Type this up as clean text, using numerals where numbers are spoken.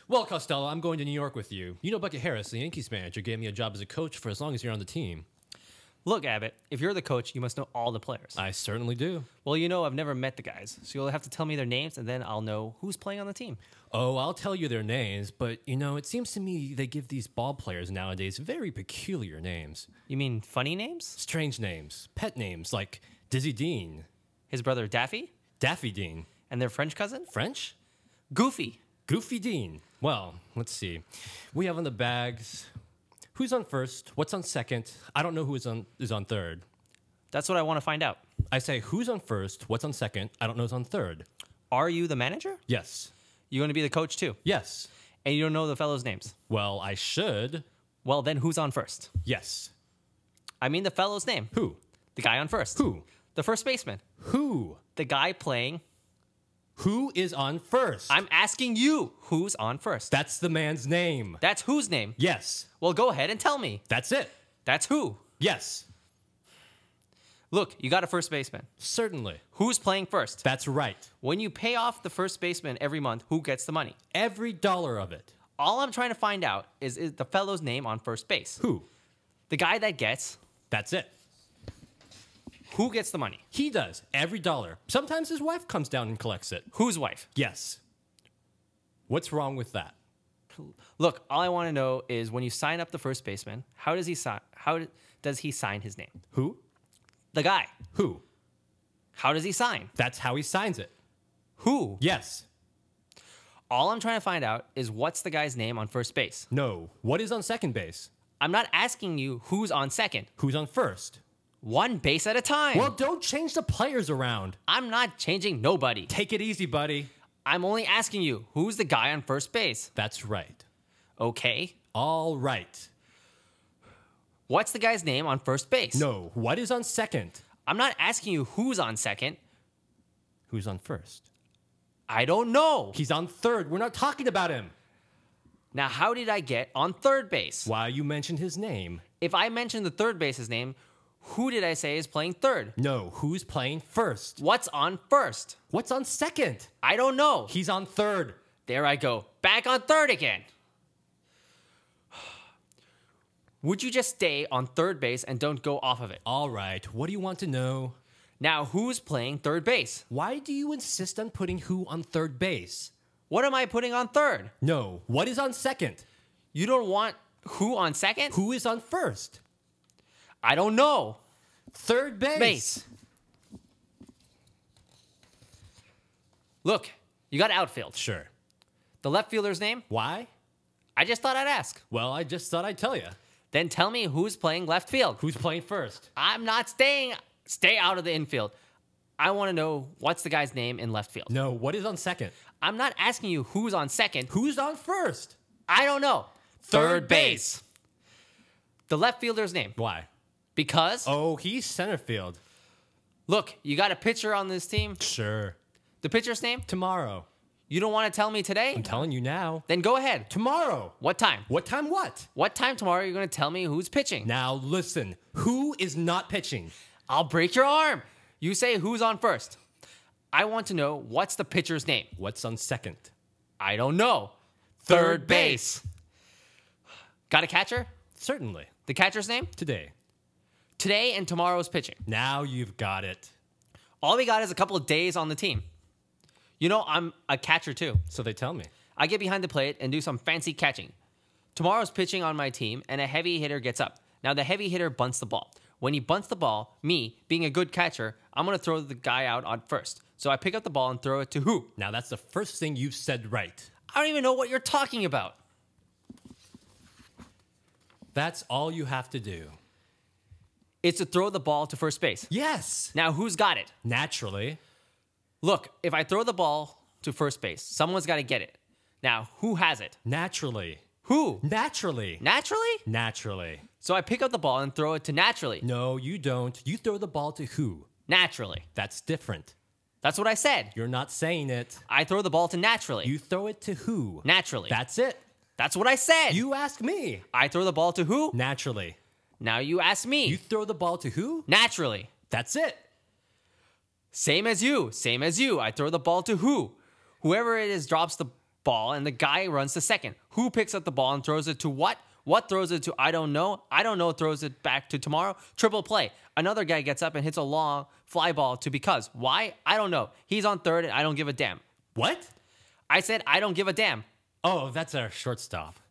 Well, Costello, I'm going to New York with you. You know Bucket Harris, the Yankees manager, gave me a job as a coach for as long as you're on the team. Look, Abbott, if you're the coach, you must know all the players. I certainly do. Well, I've never met the guys, so you'll have to tell me their names, and then I'll know who's playing on the team. Oh, I'll tell you their names, but, it seems to me they give these ball players nowadays very peculiar names. You mean funny names? Strange names. Pet names like Dizzy Dean. His brother Daffy? Daffy Dean. And their French cousin? French? Goofy. Goofy Dean. Well, let's see. We have on the bags... Who's on first? What's on second? I don't know who is on third. That's what I want to find out. I say, who's on first? What's on second? I don't know who's on third. Are you the manager? Yes. You going to be the coach too? Yes. And you don't know the fellows' names? Well, I should. Well, then who's on first? Yes. I mean the fellow's name. Who? The guy on first. Who? The first baseman. Who? The guy playing. Who is on first? I'm asking you who's on first. That's the man's name. That's whose name? Yes. Well, go ahead and tell me. That's it. That's who? Yes. Look, you got a first baseman. Certainly. Who's playing first? That's right. When you pay off the first baseman every month, who gets the money? Every dollar of it. All I'm trying to find out is the fellow's name on first base. Who? The guy that gets. That's it. Who gets the money? He does. Every dollar. Sometimes his wife comes down and collects it. Whose wife? Yes. What's wrong with that? Look, all I want to know is when you sign up the first baseman, how does he sign his name? Who? The guy. Who? How does he sign? That's how he signs it. Who? Yes. All I'm trying to find out is what's the guy's name on first base. No. What is on second base? I'm not asking you who's on second. Who's on first? One base at a time. Well, don't change the players around. I'm not changing nobody. Take it easy, buddy. I'm only asking you, who's the guy on first base? That's right. Okay. All right. What's the guy's name on first base? No. What is on second? I'm not asking you who's on second. Who's on first? I don't know. He's on third. We're not talking about him. Now, how did I get on third base? Why you mentioned his name. If I mentioned the third base's name, who did I say is playing third? No. Who's playing first? What's on first? What's on second? I don't know. He's on third. There I go. Back on third again. Would you just stay on third base and don't go off of it? All right. What do you want to know? Now, who's playing third base? Why do you insist on putting who on third base? What am I putting on third? No. What is on second? You don't want who on second? Who is on first? I don't know. Third base. Look, you got outfield. Sure. The left fielder's name? Why? I just thought I'd ask. Well, I just thought I'd tell you. Then tell me who's playing left field. Who's playing first? I'm not staying. Stay out of the infield. I want to know what's the guy's name in left field. No. What is on second? I'm not asking you who's on second. Who's on first? I don't know. Third base. The left fielder's name. Why? Because, Oh, he's center field. look, you got a pitcher on this team. Sure. The pitcher's name? Tomorrow. You don't want to tell me today? I'm telling you now. Then go ahead. Tomorrow. What time? What time what? What time tomorrow are you going to tell me who's pitching? Now listen. Who is not pitching? I'll break your arm. You say who's on first. I want to know what's the pitcher's name. What's on second? I don't know. Third base. Got a catcher? Certainly. The catcher's name? Today. Today and tomorrow's pitching. Now you've got it. All we got is a couple of days on the team. I'm a catcher too. So they tell me. I get behind the plate and do some fancy catching. Tomorrow's pitching on my team, and a heavy hitter gets up. Now, the heavy hitter bunts the ball. When he bunts the ball, me, being a good catcher, I'm going to throw the guy out on first. So I pick up the ball and throw it to who? Now that's the first thing you've said right. I don't even know what you're talking about. That's all you have to do. It's to throw the ball to first base. Yes. Now, who's got it? Naturally. Look, if I throw the ball to first base, someone's got to get it. Now, who has it? Naturally. Who? Naturally. Naturally? Naturally. So I pick up the ball and throw it to naturally. No, you don't. You throw the ball to who? Naturally. That's different. That's what I said. You're not saying it. I throw the ball to naturally. You throw it to who? Naturally. That's it. That's what I said. You ask me. I throw the ball to who? Naturally. Now you ask me. You throw the ball to who? Naturally. That's it. Same as you. Same as you. I throw the ball to who? Whoever it is drops the ball, and the guy runs to second. Who picks up the ball and throws it to what? What throws it to? I don't know. I don't know. Throws it back to Tomorrow. Triple play. Another guy gets up and hits a long fly ball to Because. Why? I don't know. He's on third, and I don't give a damn. What? I said I don't give a damn. Oh, that's our shortstop.